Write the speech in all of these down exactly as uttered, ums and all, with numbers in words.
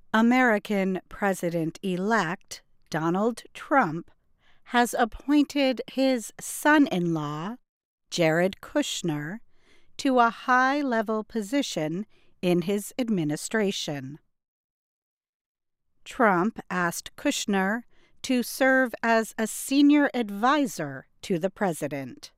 American President-elect Donald Trump has appointed his son-in-law, Jared Kushner, to a high-level position in his administration. Trump asked Kushner to serve as a senior advisor to the president.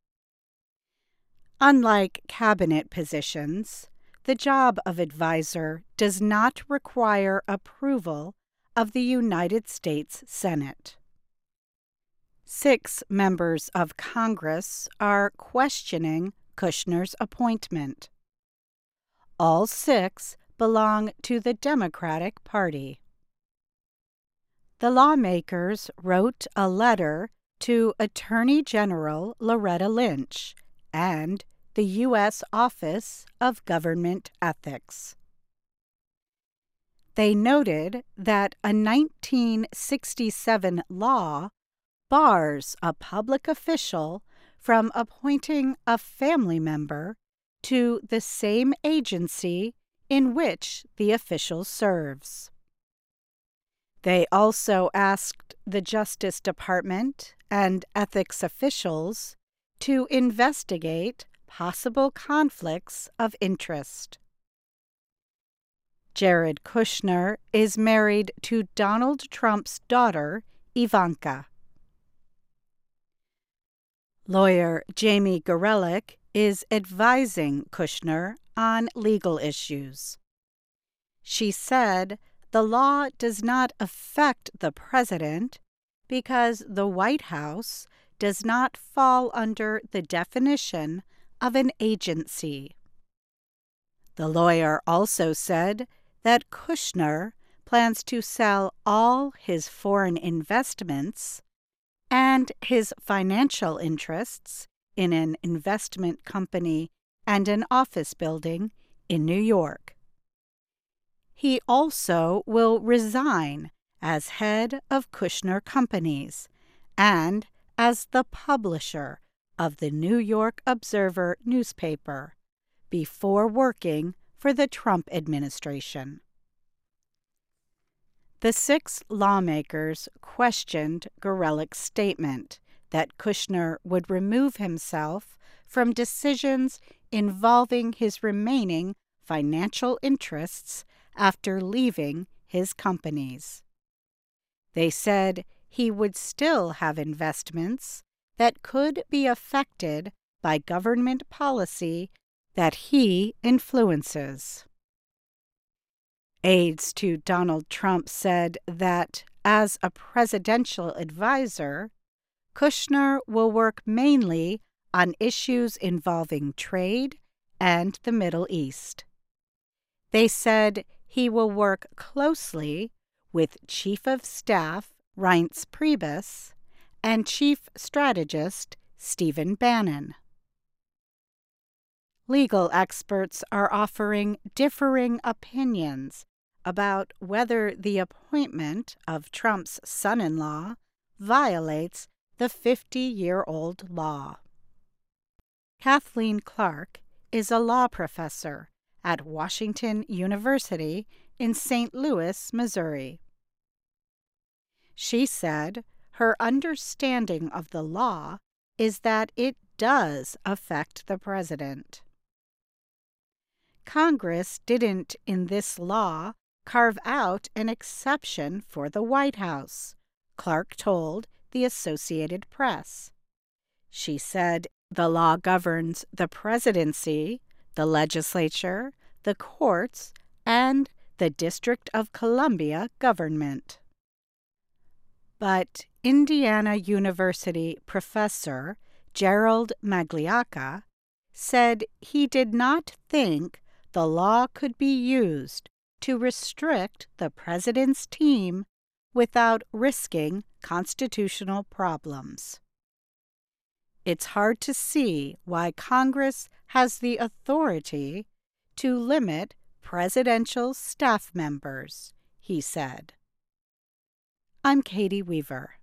Unlike cabinet positions, the job of advisor does not require approval of the United States Senate. Six members of Congress are questioning Kushner's appointment. All six belong to the Democratic Party. The lawmakers wrote a letter to Attorney General Loretta Lynch and the U S Office of Government Ethics. They noted that a nineteen sixty-seven law bars a public official from appointing a family member to the same agency in which the official serves. They also asked the Justice Department and ethics officials to investigate possible conflicts of interest. Jared Kushner is married to Donald Trump's daughter, Ivanka. Lawyer Jamie Gorelick is advising Kushner on legal issues. She said the law does not affect the president because the White House does not fall under the definition of an agency. The lawyer also said that Kushner plans to sell all his foreign investments and his financial interests in an investment company and an office building in New York. He also will resign as head of Kushner Companies and as the publisher of the New York Observer newspaper before working for the Trump administration. The six lawmakers questioned Gorelick's statement that Kushner would remove himself from decisions involving his remaining financial interests after leaving his companies. They said he would still have investments that could be affected by government policy that he influences. Aides to Donald Trump said that, as a presidential advisor, Kushner will work mainly on issues involving trade and the Middle East. They said he will work closely with Chief of Staff Reince Priebus and Chief Strategist Stephen Bannon. Legal experts are offering differing opinions about whether the appointment of Trump's son-in-law violates the fifty-year-old law. Kathleen Clark is a law professor at Washington University in Saint Louis, Missouri. She said her understanding of the law is that it does affect the president. Congress didn't, in this law, carve out an exception for the White House, Clark told the Associated Press. She said the law governs the presidency, the legislature, the courts, and the District of Columbia government. But Indiana University professor Gerald Magliocca said he did not think the law could be used to restrict the president's team without risking constitutional problems. It's hard to see why Congress has the authority to limit presidential staff members, he said. I'm Katie Weaver.